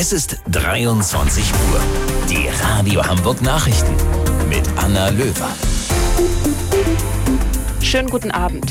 Es ist 23 Uhr. Die Radio Hamburg Nachrichten mit Anna Löwer. Schönen guten Abend.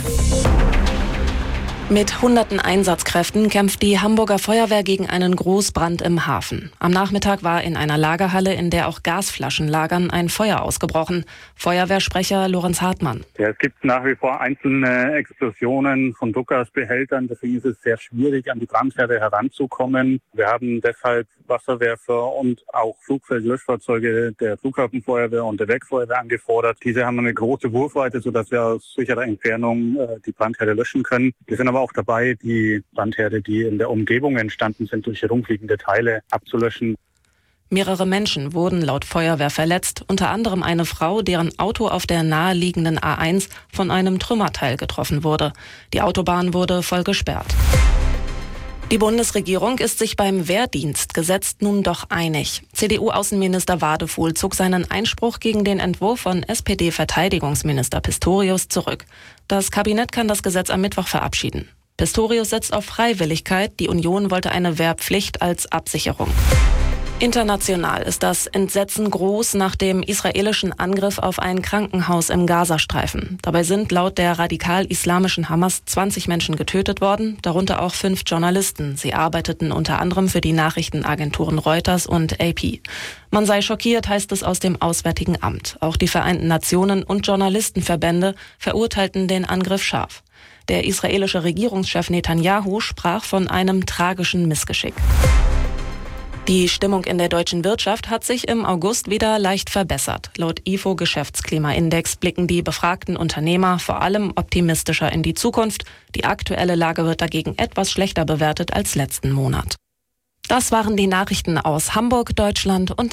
Mit hunderten Einsatzkräften kämpft die Hamburger Feuerwehr gegen einen Großbrand im Hafen. Am Nachmittag war in einer Lagerhalle, in der auch Gasflaschen lagern, ein Feuer ausgebrochen. Feuerwehrsprecher Lorenz Hartmann. Ja, es gibt nach wie vor einzelne Explosionen von Druckgasbehältern. Deswegen ist es sehr schwierig, an die Brandherde heranzukommen. Wir haben deshalb Wasserwerfer und auch Flugfeldlöschfahrzeuge der Flughafenfeuerwehr und der Werksfeuerwehr angefordert. Diese haben eine große Wurfweite, sodass wir aus sicherer Entfernung die Brandherde löschen können. Wir sind aber auch dabei, die Brandherde, die in der Umgebung entstanden sind, durch herumfliegende Teile abzulöschen. Mehrere Menschen wurden laut Feuerwehr verletzt, unter anderem eine Frau, deren Auto auf der naheliegenden A1 von einem Trümmerteil getroffen wurde. Die Autobahn wurde voll gesperrt. Die Bundesregierung ist sich beim Wehrdienstgesetz nun doch einig. CDU-Außenminister Wadefuhl zog seinen Einspruch gegen den Entwurf von SPD-Verteidigungsminister Pistorius zurück. Das Kabinett kann das Gesetz am Mittwoch verabschieden. Pistorius setzt auf Freiwilligkeit, die Union wollte eine Wehrpflicht als Absicherung. International ist das Entsetzen groß nach dem israelischen Angriff auf ein Krankenhaus im Gazastreifen. Dabei sind laut der radikal-islamischen Hamas 20 Menschen getötet worden, darunter auch 5 Journalisten. Sie arbeiteten unter anderem für die Nachrichtenagenturen Reuters und AP. Man sei schockiert, heißt es aus dem Auswärtigen Amt. Auch die Vereinten Nationen und Journalistenverbände verurteilten den Angriff scharf. Der israelische Regierungschef Netanyahu sprach von einem tragischen Missgeschick. Die Stimmung in der deutschen Wirtschaft hat sich im August wieder leicht verbessert. Laut IFO-Geschäftsklimaindex blicken die befragten Unternehmer vor allem optimistischer in die Zukunft. Die aktuelle Lage wird dagegen etwas schlechter bewertet als letzten Monat. Das waren die Nachrichten aus Hamburg, Deutschland und der